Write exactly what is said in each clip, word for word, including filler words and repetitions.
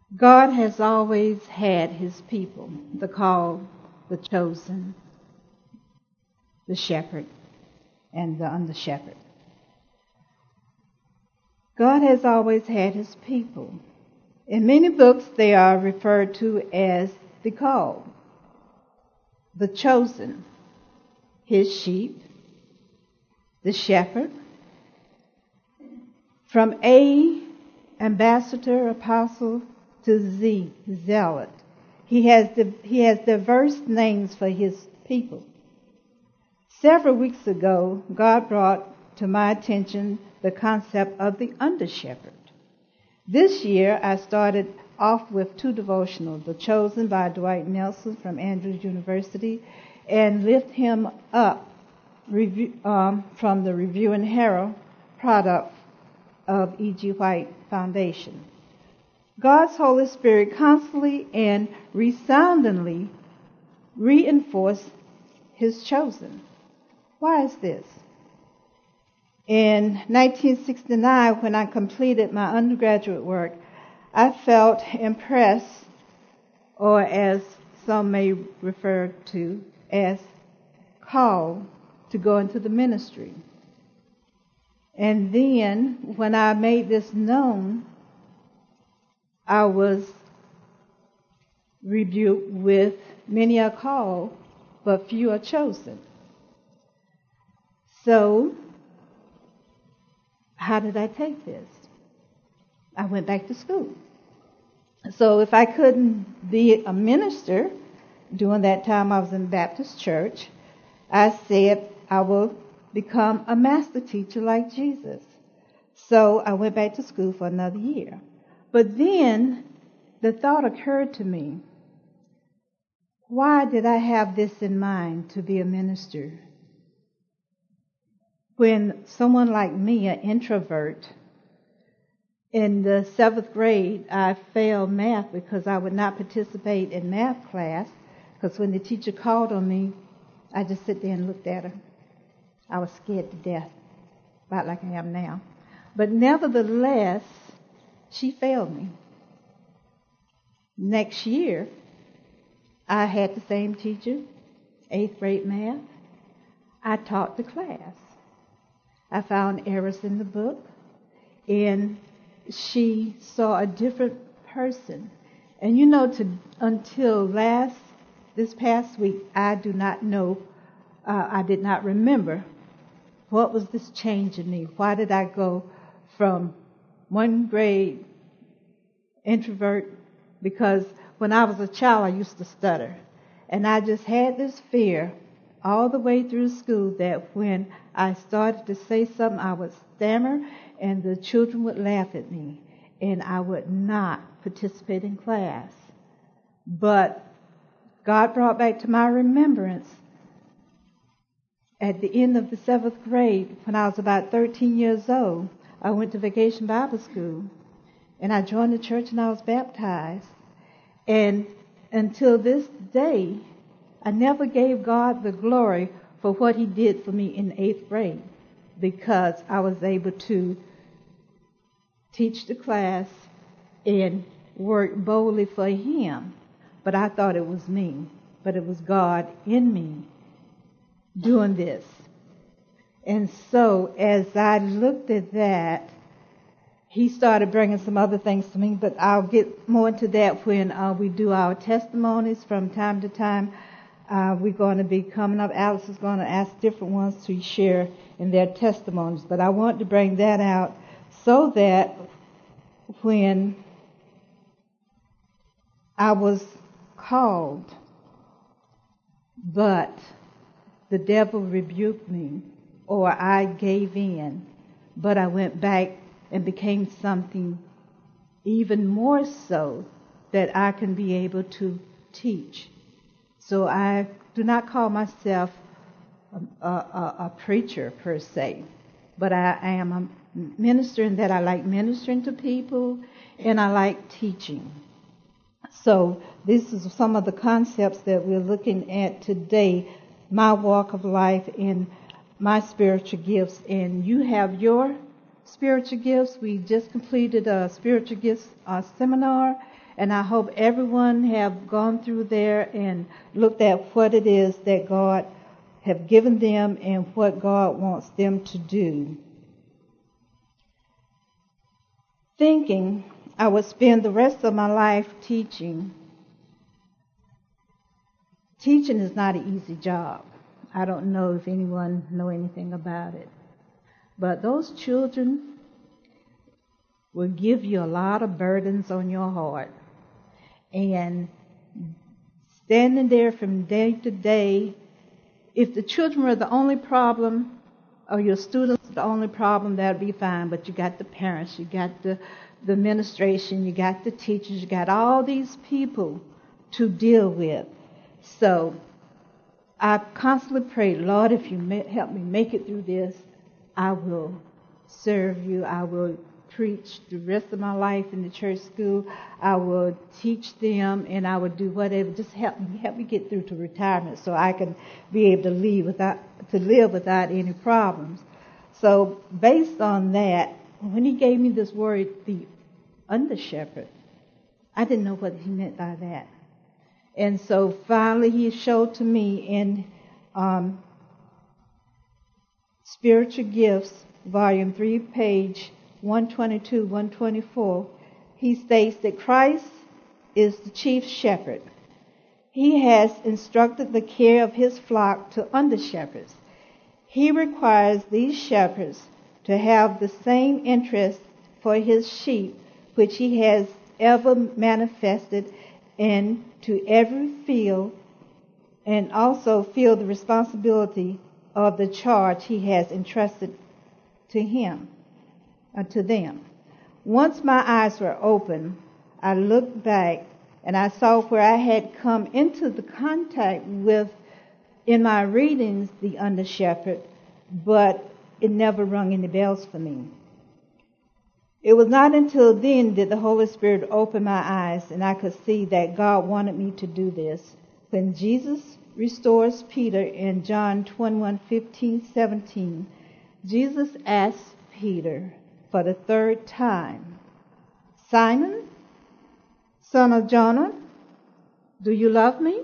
God has always had his people, the called, the chosen, the shepherd, and the under shepherd. God has always had his people. In many books, they are referred to as the called, the chosen, his sheep, the shepherd. From A, ambassador, apostle, to Z, zealot. He has, the, he has diverse names for his people. Several weeks ago, God brought to my attention the concept of the under-shepherd. This year, I started off with two devotionals, The Chosen by Dwight Nelson from Andrews University, and Lift Him Up review, um, from the Review and Herald product of E G. White Foundation. God's Holy Spirit constantly and resoundingly reinforced his chosen. Why is this? In nineteen sixty-nine, when I completed my undergraduate work, I felt impressed, or as some may refer to as called, to go into the ministry. And then, when I made this known, I was rebuked with, many are called, but few are chosen. So, how did I take this? I went back to school. So if I couldn't be a minister, during that time I was in Baptist church, I said I will become a master teacher like Jesus. So I went back to school for another year. But then the thought occurred to me, why did I have this in mind to be a minister? When someone like me, an introvert, in the seventh grade, I failed math because I would not participate in math class, because when the teacher called on me, I just sit there and looked at her. I was scared to death, about like I am now. But nevertheless, she failed me. Next year, I had the same teacher, eighth grade math. I taught the class. I found errors in the book, and she saw a different person. And you know, to, until last, this past week, I do not know, uh, I did not remember what was this change in me. Why did I go from one grade introvert? Because when I was a child, I used to stutter. And I just had this fear all the way through school that when I started to say something, I would stammer and the children would laugh at me and I would not participate in class. But God brought back to my remembrance at the end of the seventh grade, when I was about thirteen years old, I went to Vacation Bible School and I joined the church and I was baptized. And until this day, I never gave God the glory for what he did for me in eighth grade, because I was able to teach the class and work boldly for him. But I thought it was me, but it was God in me doing this. And so as I looked at that, he started bringing some other things to me, but I'll get more into that when uh, we do our testimonies from time to time. Uh, we're going to be coming up. Alice is going to ask different ones to share in their testimonies. But I want to bring that out so that when I was called, but the devil rebuked me, or I gave in, but I went back and became something even more so that I can be able to teach. So I do not call myself a, a, a preacher per se, but I, I am a minister in that I like ministering to people and I like teaching. So this is some of the concepts that we're looking at today, my walk of life and my spiritual gifts. And you have your spiritual gifts. We just completed a spiritual gifts uh, seminar, And I hope everyone have gone through there and looked at what it is that God have given them and what God wants them to do. Thinking I would spend the rest of my life teaching. Teaching is not an easy job. I don't know if anyone know anything about it. But those children will give you a lot of burdens on your heart. And standing there from day to day, if the children were the only problem, or your students the only problem, that would be fine. But you got the parents, you got the, the administration, you got the teachers, you got all these people to deal with. So I constantly pray, Lord, if you help me make it through this, I will serve you. I will preach the rest of my life in the church school. I will teach them, and I will do whatever. Just help me, help me get through to retirement, so I can be able to live without to live without any problems. So, based on that, when he gave me this word, the under shepherd, I didn't know what he meant by that. And so finally, he showed to me in um, Spiritual Gifts, Volume three, page one twenty-two, one twenty-four, he states that Christ is the chief shepherd. He has instructed the care of his flock to under-shepherds. He requires these shepherds to have the same interest for his sheep which he has ever manifested, and to every feel, and also feel the responsibility of the charge he has entrusted to him. To them. Once my eyes were open, I looked back and I saw where I had come into the contact with, in my readings, the under shepherd, but it never rung any bells for me. It was not until then did the Holy Spirit open my eyes and I could see that God wanted me to do this. When Jesus restores Peter in John twenty-one, fifteen, seventeen, Jesus asked Peter for the third time, Simon, son of Jonah, do you love me?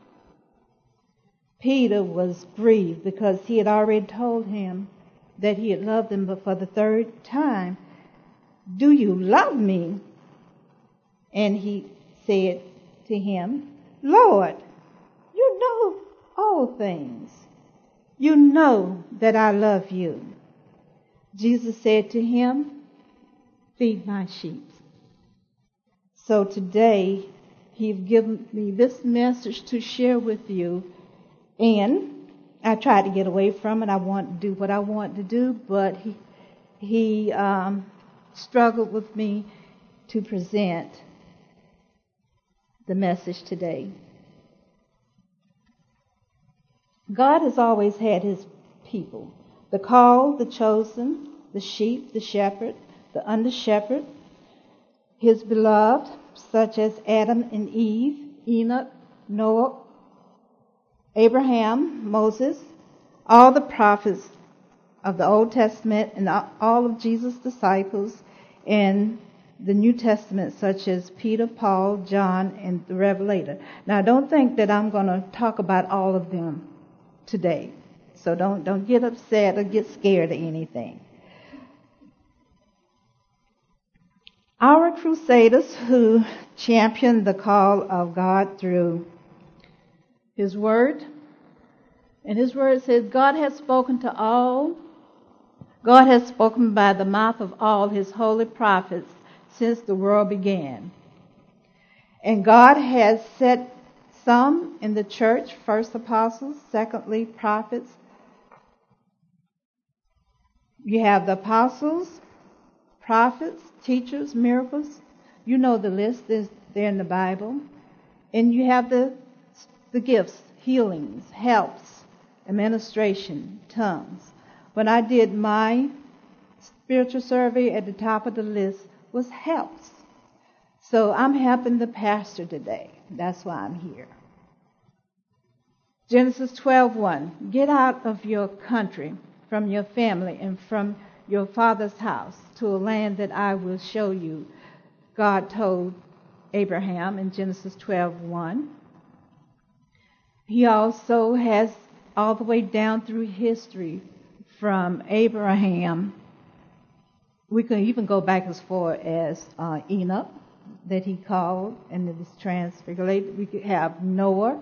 Peter was grieved because he had already told him that he had loved him, but for the third time, do you love me? And he said to him, Lord, you know all things. You know that I love you. Jesus said to him, feed my sheep. So today, he's given me this message to share with you. And I tried to get away from it. I want to do what I want to do, but he, he um, struggled with me to present the message today. God has always had his people. The called, the chosen, the sheep, the shepherd, the under-shepherd, his beloved, such as Adam and Eve, Enoch, Noah, Abraham, Moses, all the prophets of the Old Testament, and all of Jesus' disciples in the New Testament, such as Peter, Paul, John, and the Revelator. Now, don't think that I'm going to talk about all of them today. So don't don't get upset or get scared or anything. Our crusaders who championed the call of God through his word, and his word says, God has spoken to all. God has spoken by the mouth of all his holy prophets since the world began. And God has set some in the church, first apostles, secondly prophets. You have the apostles, prophets, teachers, miracles. You know the list. There's, they're in the Bible. And you have the, the gifts, healings, helps, administration, tongues. When I did my spiritual survey, at the top of the list was helps. So I'm helping the pastor today. That's why I'm here. Genesis twelve one. Get out of your country, from your family, and from your father's house to a land that I will show you, God told Abraham in Genesis twelve one. He also has all the way down through history from Abraham. We can even go back as far as uh, Enoch, that he called, and it was transfigured. We could have Noah.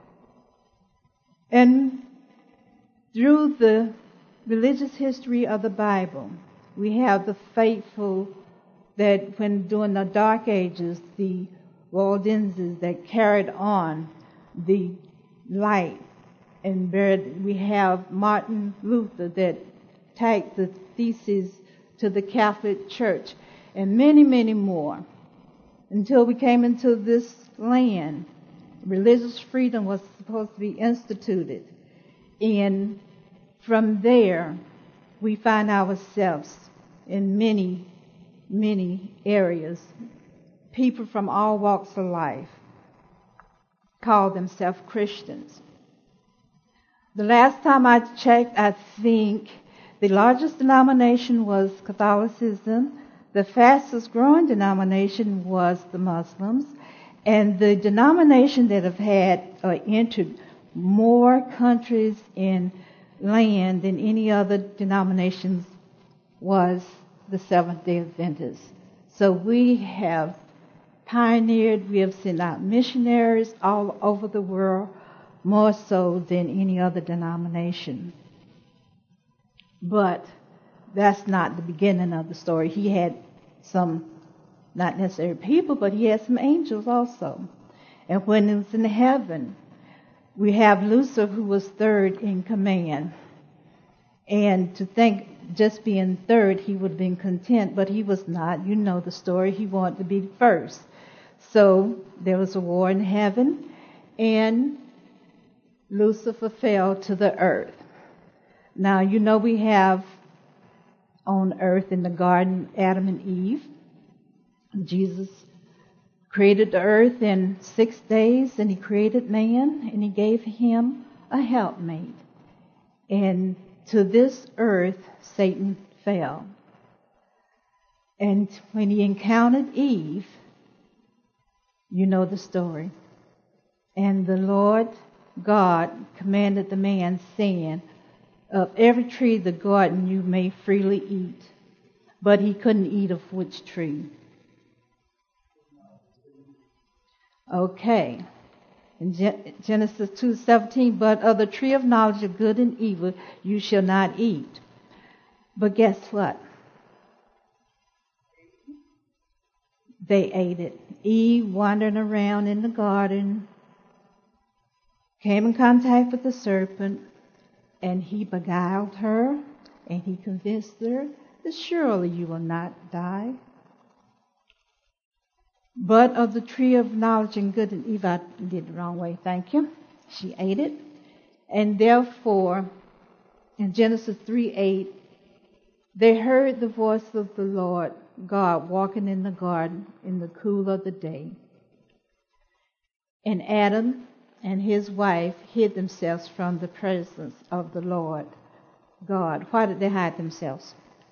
And through the religious history of the Bible, we have the faithful that when during the Dark Ages, the Waldenses that carried on the light, and we have Martin Luther that tagged the thesis to the Catholic Church, and many, many more. Until we came into this land, religious freedom was supposed to be instituted. And from there, we find ourselves in many, many areas. People from all walks of life call themselves Christians. The last time I checked, I think the largest denomination was Catholicism. The fastest growing denomination was the Muslims. And the denomination that have had or entered more countries and land than any other denominations was the Seventh-day Adventists. So we have pioneered, we have sent out missionaries all over the world, more so than any other denomination. But that's not the beginning of the story. He had some, not necessarily people, but he had some angels also. And when it was in heaven, we have Lucifer, who was third in command. And to think just being third, he would have been content, but he was not. You know the story. He wanted to be first. So there was a war in heaven, and Lucifer fell to the earth. Now, you know we have on earth in the garden Adam and Eve. Jesus created the earth in six days, and he created man, and he gave him a helpmate. And to this earth, Satan fell. And when he encountered Eve, you know the story. And the Lord God commanded the man, saying, of every tree of the garden you may freely eat. But he couldn't eat of which tree? Okay. In Genesis two seventeen, but of the tree of knowledge of good and evil you shall not eat. But guess what? They ate it. Eve, wandering around in the garden, came in contact with the serpent, and he beguiled her, and he convinced her that surely you will not die. But of the tree of knowledge and good and evil, I did the wrong way, thank you. She ate it. And therefore, in Genesis three eight, they heard the voice of the Lord God walking in the garden in the cool of the day. And Adam and his wife hid themselves from the presence of the Lord God. Why did they hide themselves?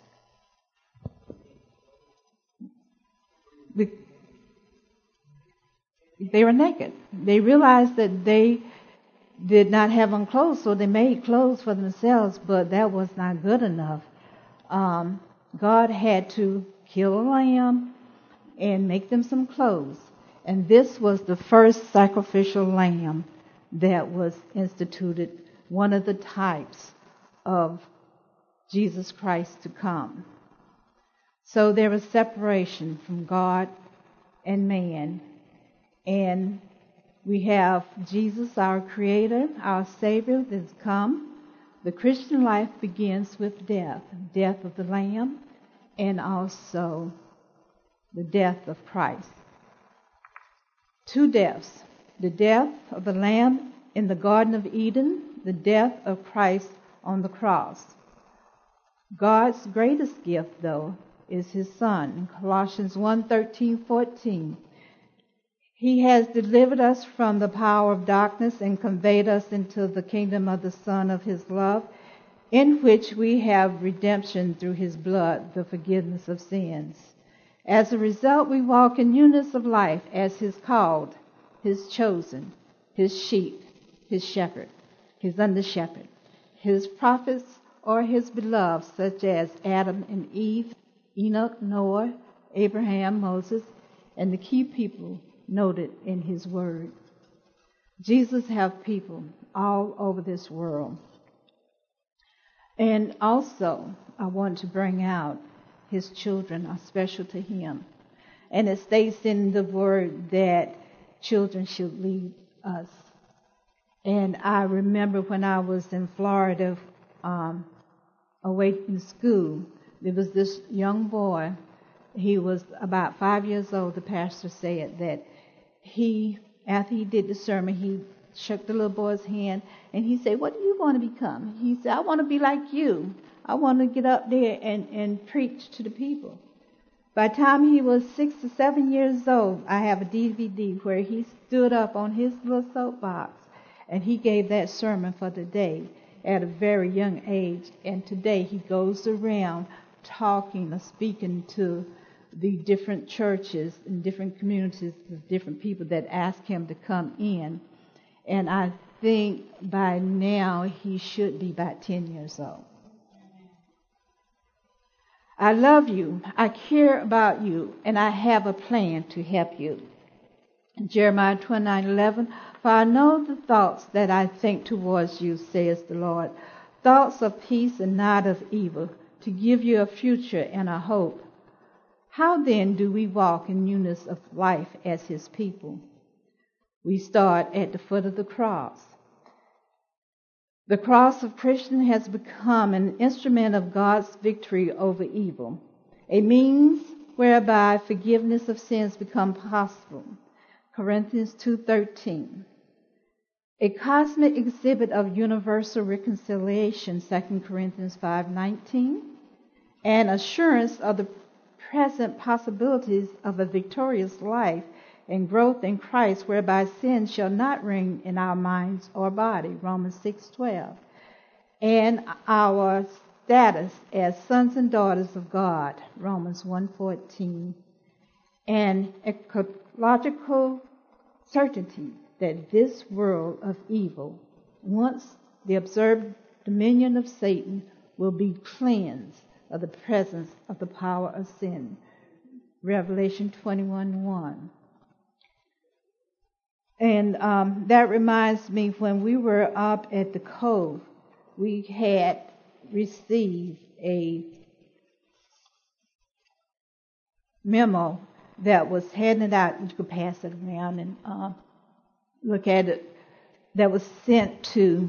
They were naked. They realized that they did not have on clothes, so they made clothes for themselves, but that was not good enough. Um, God had to kill a lamb and make them some clothes. And this was the first sacrificial lamb that was instituted, one of the types of Jesus Christ to come. So there was separation from God and man. And we have Jesus, our Creator, our Savior, that's come. The Christian life begins with death, death of the Lamb, and also the death of Christ. Two deaths, the death of the Lamb in the Garden of Eden, the death of Christ on the cross. God's greatest gift, though, is His Son. Colossians one thirteen fourteen. He has delivered us from the power of darkness and conveyed us into the kingdom of the Son of His love, in which we have redemption through His blood, the forgiveness of sins. As a result, we walk in newness of life as his called, his chosen, his sheep, his shepherd, his under shepherd, his prophets or his beloved, such as Adam and Eve, Enoch, Noah, Abraham, Moses, and the key people noted in his word. Jesus have people all over this world. And also, I want to bring out his children are special to him. And it states in the word that children should lead us. And I remember when I was in Florida um, away from school, there was this young boy. He was about five years old. The pastor said that he, after he did the sermon, he shook the little boy's hand and he said, "What do you want to become?" He said, "I want to be like you. I want to get up there and, and preach to the people." By the time he was six or seven years old, I have a D V D where he stood up on his little soapbox and he gave that sermon for the day at a very young age. And today he goes around talking or speaking to the different churches and different communities of different people that ask him to come in. And I think by now he should be about ten years old. I love you, I care about you, and I have a plan to help you. Jeremiah twenty-nine eleven, for I know the thoughts that I think towards you, says the Lord, thoughts of peace and not of evil, to give you a future and a hope. How then do we walk in newness of life as his people? We start at the foot of the cross. The cross of Christian has become an instrument of God's victory over evil, a means whereby forgiveness of sins become possible. Corinthians two thirteen. A cosmic exhibit of universal reconciliation, Second Corinthians five nineteen. An assurance of the present possibilities of a victorious life and growth in Christ, whereby sin shall not reign in our minds or body, Romans six twelve, and our status as sons and daughters of God, Romans one fourteen, and ecological certainty that this world of evil, once the observed dominion of Satan, will be cleansed of the presence of the power of sin, Revelation twenty-one one. And um, that reminds me, when we were up at the Cove, we had received a memo that was handed out. You could pass it around and uh, look at it. That was sent to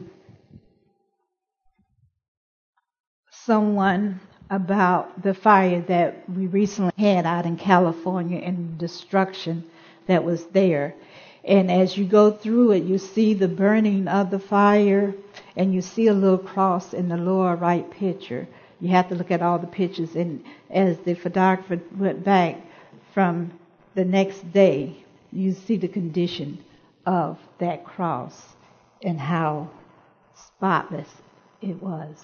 someone about the fire that we recently had out in California and the destruction that was there. And as you go through it, you see the burning of the fire, and you see a little cross in the lower right picture. You have to look at all the pictures. And as the photographer went back from the next day, you see the condition of that cross and how spotless it was.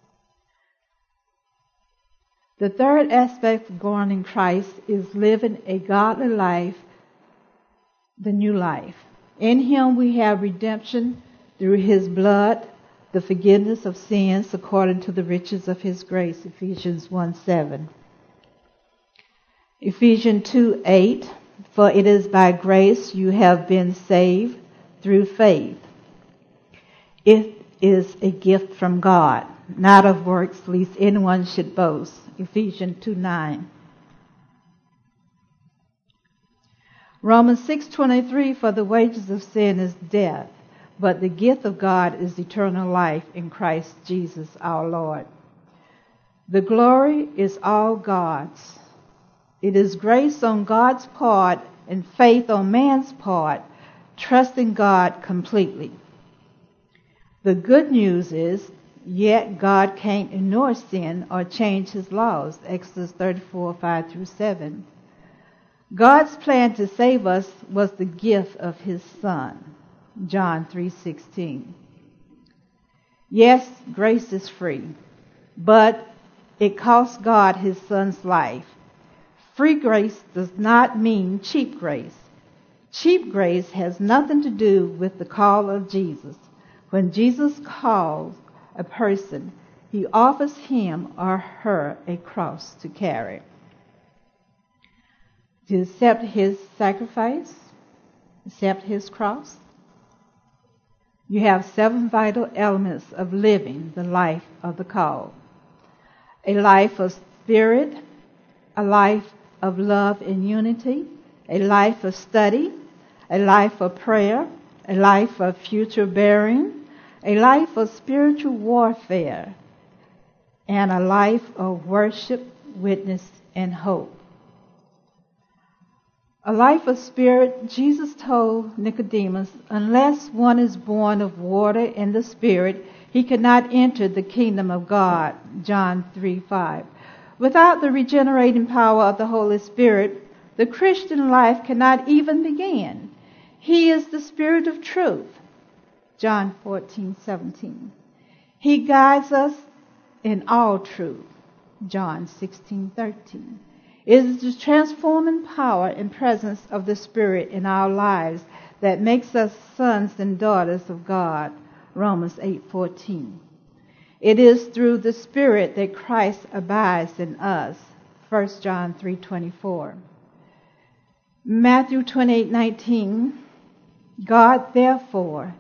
The third aspect of growing in Christ is living a godly life, the new life. In him we have redemption through his blood, the forgiveness of sins according to the riches of his grace, Ephesians one seven. Ephesians two eight, for it is by grace you have been saved through faith. It is a gift from God, not of works, lest anyone should boast, Ephesians two nine. Romans six twenty-three, for the wages of sin is death, but the gift of God is eternal life in Christ Jesus our Lord. The glory is all God's. It is grace on God's part and faith on man's part, trusting God completely. The good news is, yet God can't ignore sin or change his laws, Exodus thirty-four five through seven. God's plan to save us was the gift of his Son, John three sixteen. Yes, grace is free, but it cost God his Son's life. Free grace does not mean cheap grace. Cheap grace has nothing to do with the call of Jesus. When Jesus calls a person, he offers him or her a cross to carry. To accept his sacrifice, accept his cross. You have seven vital elements of living the life of the called. A life of spirit, a life of love and unity, a life of study, a life of prayer, a life of future bearing, a life of spiritual warfare, and a life of worship, witness, and hope. A life of spirit, Jesus told Nicodemus, unless one is born of water and the Spirit, he cannot enter the kingdom of God, John three five. Without the regenerating power of the Holy Spirit, the Christian life cannot even begin. He is the Spirit of truth, John fourteen seventeen. He guides us in all truth, John sixteen thirteen. It is the transforming power and presence of the Spirit in our lives that makes us sons and daughters of God, Romans eight fourteen. It is through the Spirit that Christ abides in us, First John three twenty-four. Matthew twenty-eight nineteen. God therefore,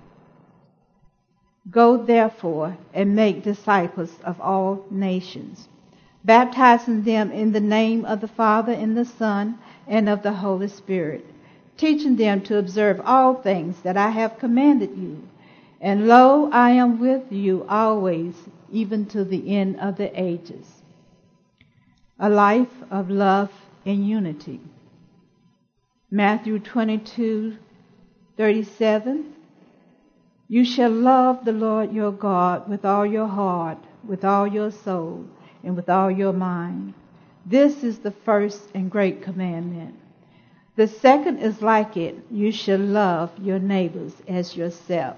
go therefore and make disciples of all nations, baptizing them in the name of the Father and the Son and of the Holy Spirit, teaching them to observe all things that I have commanded you. And lo, I am with you always, even to the end of the ages. A life of love and unity. Matthew twenty-two thirty-seven. You shall love the Lord your God with all your heart, with all your soul, and with all your mind. This is the first and great commandment. The second is like it. You shall love your neighbors as yourself.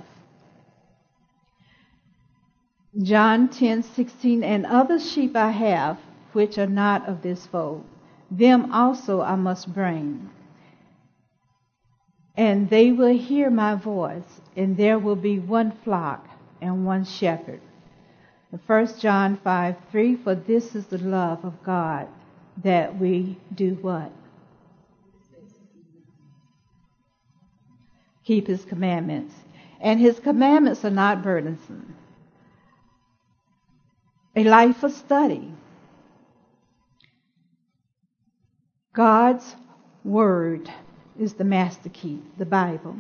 John ten sixteen. And other sheep I have, which are not of this fold. Them also I must bring. And they will hear my voice, and there will be one flock and one shepherd. First John five three. For this is the love of God, that we do what? Keep his commandments. And his commandments are not burdensome. A life of study. God's word is the master key, the Bible.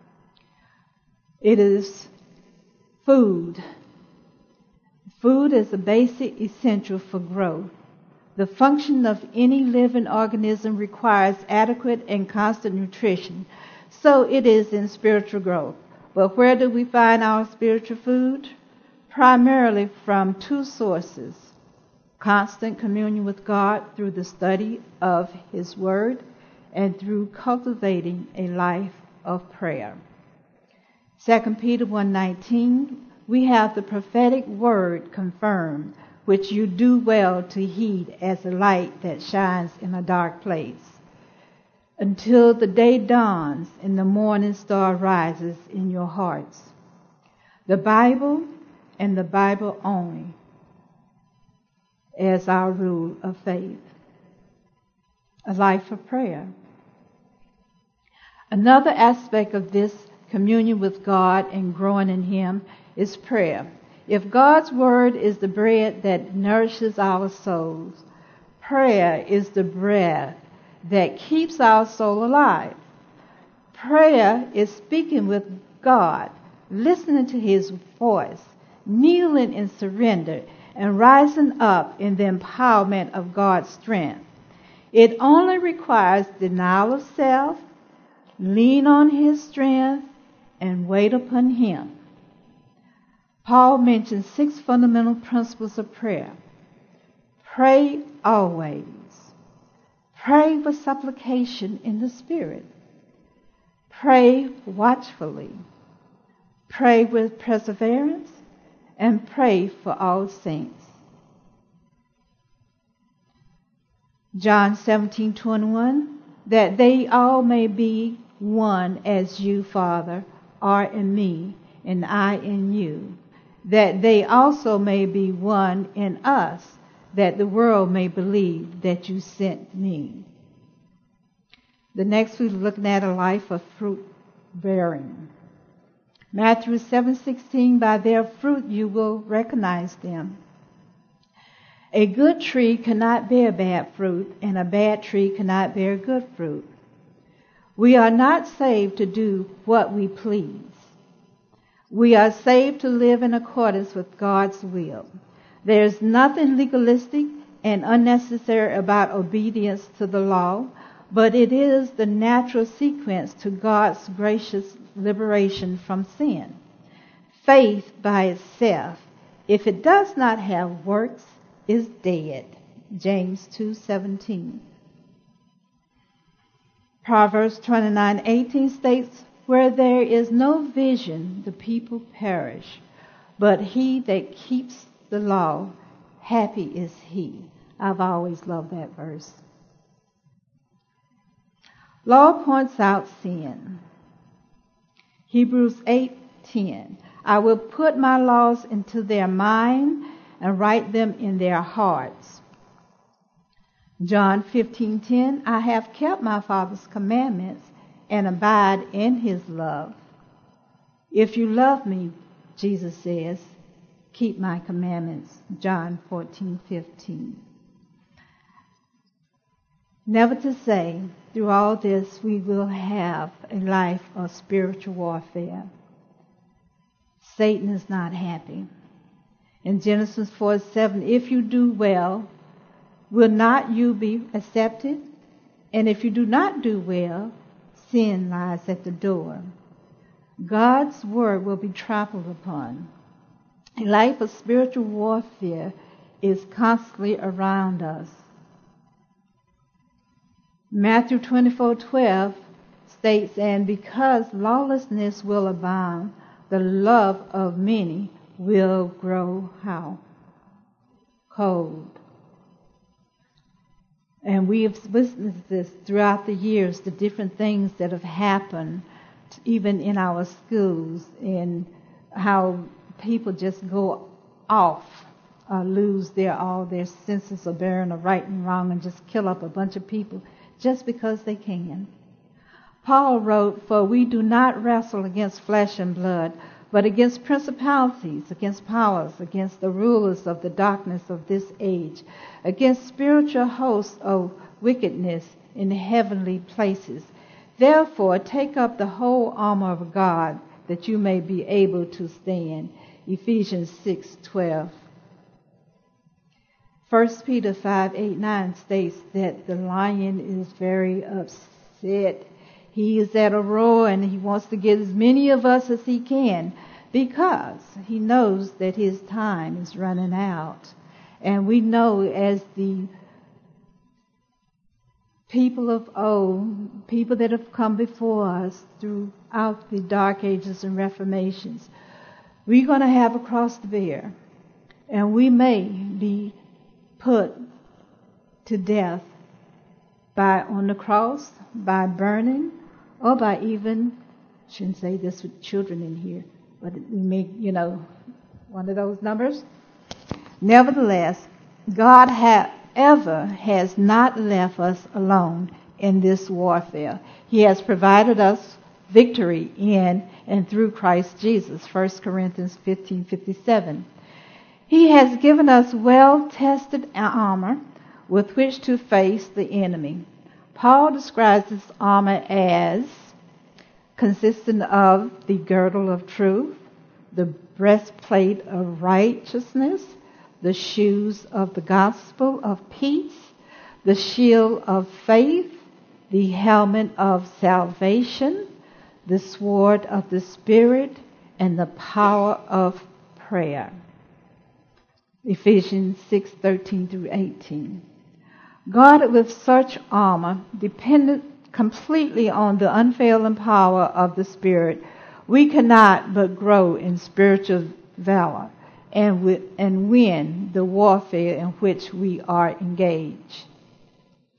It is food. Food is a basic essential for growth. The function of any living organism requires adequate and constant nutrition. So it is in spiritual growth. But where do we find our spiritual food? Primarily from two sources: constant communion with God through the study of his word, and through cultivating a life of prayer. Second Peter one nineteen. We have the prophetic word confirmed, which you do well to heed as a light that shines in a dark place, until the day dawns and the morning star rises in your hearts. The Bible and the Bible only as our rule of faith. A life of prayer. Another aspect of this communion with God and growing in him is prayer. If God's word is the bread that nourishes our souls, prayer is the bread that keeps our soul alive. Prayer is speaking with God, listening to his voice, kneeling in surrender, and rising up in the empowerment of God's strength. It only requires denial of self, lean on his strength, and wait upon him. Paul mentions six fundamental principles of prayer. Pray always. Pray with supplication in the Spirit. Pray watchfully. Pray with perseverance. And pray for all saints. John seventeen twenty-one, that they all may be one as you, Father, are in me, and I in you, that they also may be one in us, that the world may believe that you sent me. The next we're looking at a life of fruit bearing. Matthew seven sixteen, by their fruit you will recognize them. A good tree cannot bear bad fruit, and a bad tree cannot bear good fruit. We are not saved to do what we please. We are saved to live in accordance with God's will. There is nothing legalistic and unnecessary about obedience to the law, but it is the natural sequence to God's gracious liberation from sin. Faith by itself, if it does not have works, is dead. James two seventeen. Proverbs twenty-nine eighteen states, where there is no vision, the people perish, but he that keeps the law, happy is he. I've always loved that verse. Law points out sin. Hebrews eight ten. I will put my laws into their mind and write them in their hearts. John fifteen ten. I have kept my Father's commandments and abide in his love. If you love me, Jesus says, keep my commandments. John fourteen fifteen. Never to say, through all this, we will have a life of spiritual warfare. Satan is not happy. In Genesis four seven, if you do well, will not you be accepted? And if you do not do well, sin lies at the door. God's word will be trampled upon. A life of spiritual warfare is constantly around us. Matthew twenty-four twelve states, and because lawlessness will abound, the love of many will grow how? Cold. And we have witnessed this throughout the years, the different things that have happened, even in our schools, and how people just go off, uh, lose their all their senses of bearing of right and wrong, and just kill up a bunch of people just because they can. Paul wrote, for we do not wrestle against flesh and blood, but against principalities, against powers, against the rulers of the darkness of this age, against spiritual hosts of wickedness in heavenly places. Therefore, take up the whole armor of God, that you may be able to stand. Ephesians six twelve. First Peter five eight nine states that the lion is very upset. He is at a roar, and he wants to get as many of us as he can, because he knows that his time is running out. And we know, as the people of old, people that have come before us throughout the Dark Ages and Reformations, we're going to have a cross to bear, and we may be put to death by on the cross, by burning, or by even, shouldn't say this with children in here, but we may, you know, one of those numbers. Nevertheless, God ha- ever has not left us alone in this warfare. He has provided us victory in and through Christ Jesus. First Corinthians fifteen fifty-seven. He has given us well-tested armor with which to face the enemy. Paul describes this armor as consisting of the girdle of truth, the breastplate of righteousness, the shoes of the gospel of peace, the shield of faith, the helmet of salvation, the sword of the Spirit, and the power of prayer. Ephesians six thirteen through eighteen. Guarded with such armor, dependent completely on the unfailing power of the Spirit, we cannot but grow in spiritual valor and, and win the warfare in which we are engaged.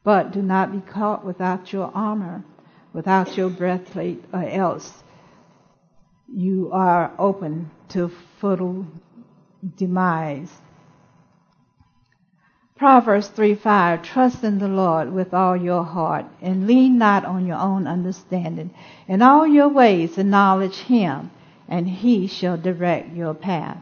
But do not be caught without your armor, without your breastplate, or else you are open to fatal demise. Proverbs three five, trust in the Lord with all your heart, and lean not on your own understanding. In all your ways acknowledge him, and he shall direct your path.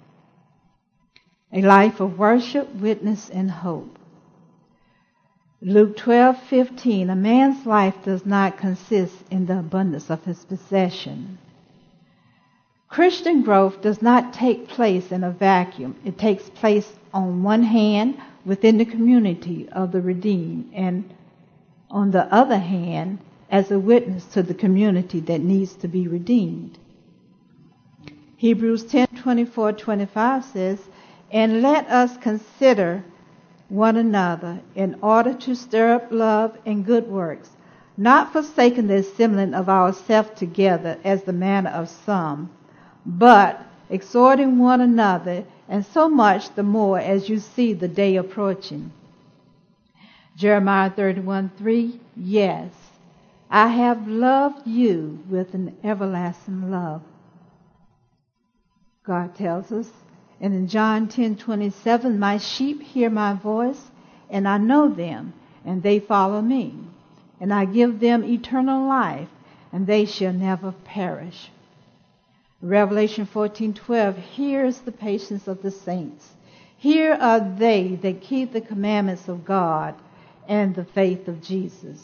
A life of worship, witness, and hope. Luke twelve fifteen, a man's life does not consist in the abundance of his possession. Christian growth does not take place in a vacuum. It takes place on one hand within the community of the redeemed, and on the other hand as a witness to the community that needs to be redeemed. Hebrews ten twenty-four twenty-five says, and let us consider one another in order to stir up love and good works, not forsaking the assembling of ourselves together as the manner of some, but exhorting one another, and so much the more as you see the day approaching. Jeremiah thirty-one three, yes, I have loved you with an everlasting love. God tells us. And in John ten twenty-seven, my sheep hear my voice, and I know them, and they follow me. And I give them eternal life, and they shall never perish. Revelation fourteen twelve, here is the patience of the saints. Here are they that keep the commandments of God and the faith of Jesus.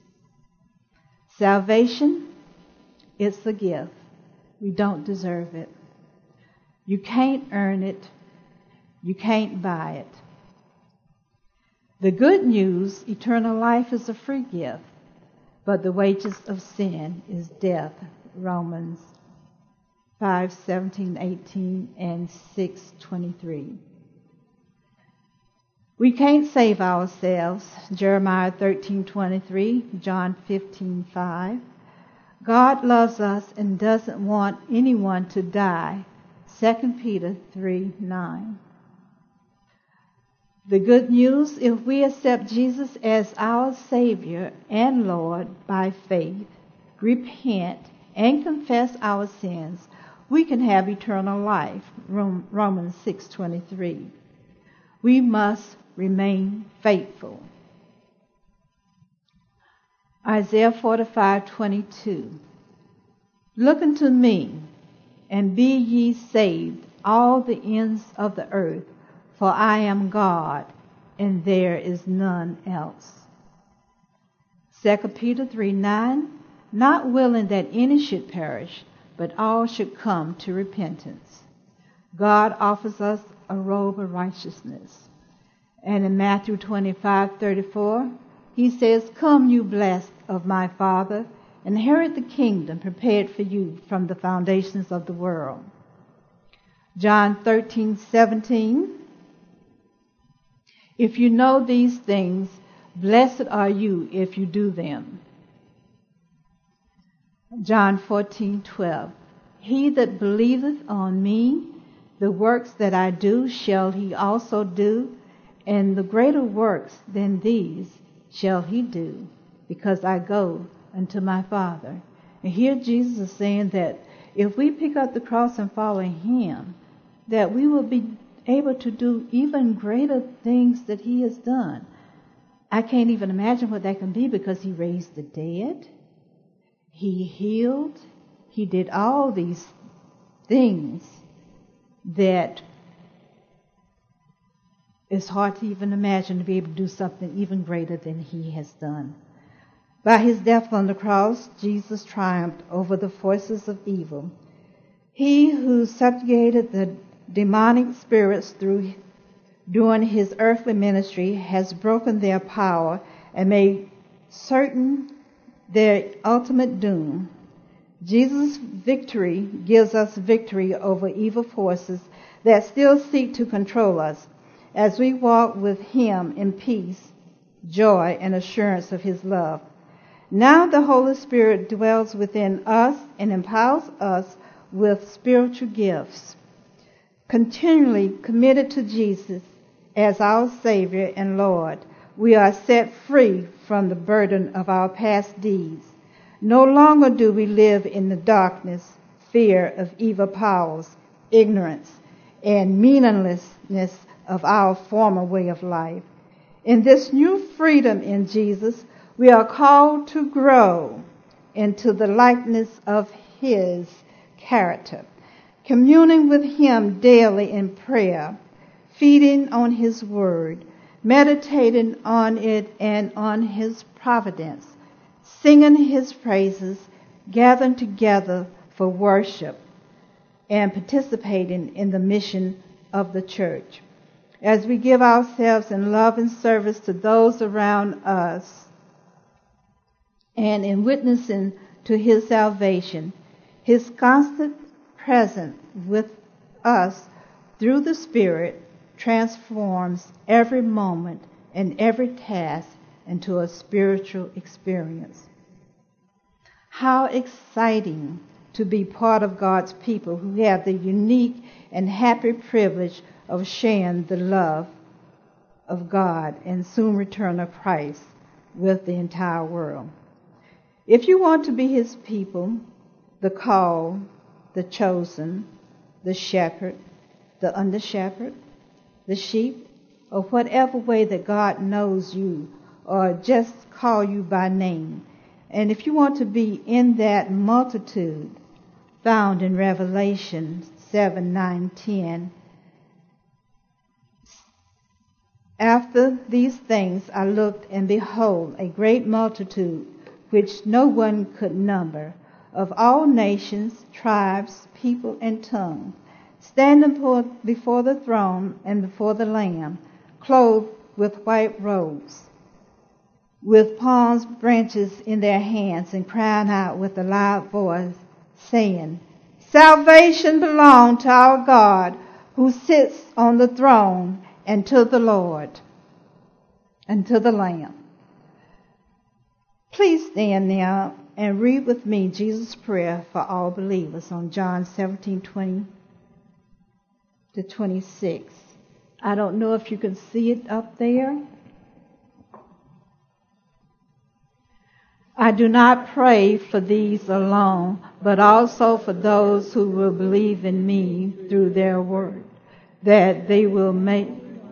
Salvation, it's a gift. We don't deserve it. You can't earn it. You can't buy it. The good news, eternal life is a free gift, but the wages of sin is death. Romans five seventeen, eighteen, and six twenty-three. We can't save ourselves. Jeremiah thirteen twenty-three, John fifteen five. God loves us and doesn't want anyone to die. Second Peter three nine. The good news, if we accept Jesus as our Savior and Lord by faith, repent, and confess our sins, we can have eternal life. Romans six twenty-three. We must remain faithful. Isaiah forty-five twenty-two. Look unto me, and be ye saved, all the ends of the earth, for I am God, and there is none else. Second Peter three nine, not willing that any should perish, but all should come to repentance. God offers us a robe of righteousness. And in Matthew twenty-five thirty-four, he says, come, you blessed of my Father, inherit the kingdom prepared for you from the foundations of the world. John thirteen seventeen. If you know these things, blessed are you if you do them. John fourteen twelve. He that believeth on me, the works that I do shall he also do, and the greater works than these shall he do, because I go unto my Father. And here Jesus is saying that if we pick up the cross and follow him, that we will be able to do even greater things that he has done. I can't even imagine what that can be, because he raised the dead, he healed, he did all these things that it's hard to even imagine, to be able to do something even greater than he has done. By his death on the cross, Jesus triumphed over the forces of evil. He who subjugated the demonic spirits through during his earthly ministry has broken their power and made certain their ultimate doom. Jesus' victory gives us victory over evil forces that still seek to control us, as we walk with him in peace, joy, and assurance of his love. Now the Holy Spirit dwells within us and empowers us with spiritual gifts. Continually committed to Jesus as our Savior and Lord, we are set free from the burden of our past deeds. No longer do we live in the darkness, fear of evil powers, ignorance, and meaninglessness of our former way of life. In this new freedom in Jesus, we are called to grow into the likeness of His character, communing with Him daily in prayer, feeding on His Word, meditating on it and on His providence, singing His praises, gathering together for worship, and participating in the mission of the church. As we give ourselves in love and service to those around us and in witnessing to His salvation, His constant presence with us through the Spirit transforms every moment and every task into a spiritual experience. How exciting to be part of God's people who have the unique and happy privilege of sharing the love of God and soon return of Christ with the entire world. If you want to be His people, the called, the chosen, the shepherd, the under shepherd, the sheep, or whatever way that God knows you or just call you by name, and if you want to be in that multitude found in Revelation seven, nine, ten, after these things I looked, and behold, a great multitude, which no one could number, of all nations, tribes, people, and tongues, standing before the throne and before the Lamb, clothed with white robes, with palm branches in their hands, and crying out with a loud voice, saying, Salvation belongs to our God, who sits on the throne, and to the Lord, and to the Lamb. Please stand now and read with me Jesus' prayer for all believers on John seventeen, twenty to twenty-six. I don't know if you can see it up there. I do not pray for these alone, but also for those who will believe in me through their word, that they will make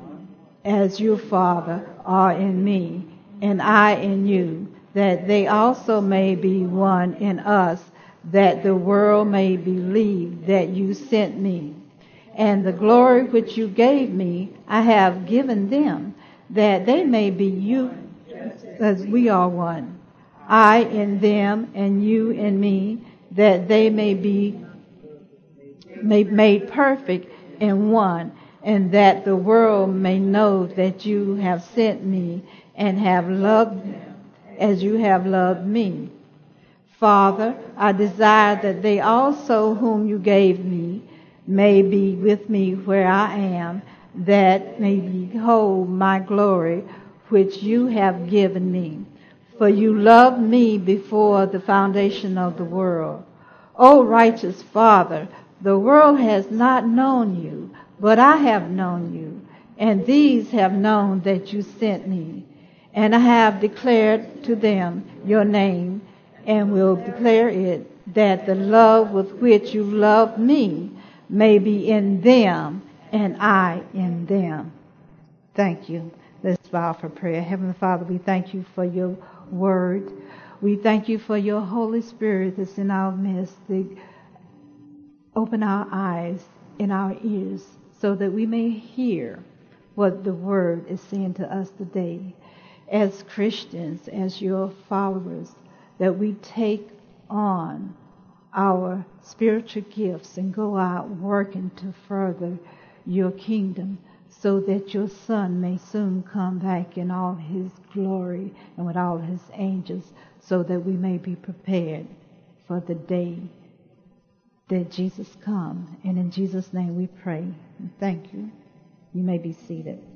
as you, Father, are in me, and I in you, that they also may be one in us, that the world may believe that you sent me. And the glory which you gave me, I have given them, that they may be you as we are one. I in them and you in me, that they may be made perfect in one, and that the world may know that you have sent me and have loved them as you have loved me. Father, I desire that they also whom you gave me may be with me where I am, that may behold my glory which you have given me. For you loved me before the foundation of the world. O righteous Father, the world has not known you, but I have known you, and these have known that you sent me. And I have declared to them your name, and will declare it, that the love with which you loved me may be in them, and I in them. Thank you. Let's bow for prayer. Heavenly Father, we thank you for your word. We thank you for your Holy Spirit that's in our midst. To open our eyes and our ears so that we may hear what the word is saying to us today. As Christians, as your followers, that we take on our spiritual gifts and go out working to further your kingdom, so that your Son may soon come back in all his glory and with all his angels, so that we may be prepared for the day that Jesus comes. And in Jesus' name we pray. And thank you. You may be seated.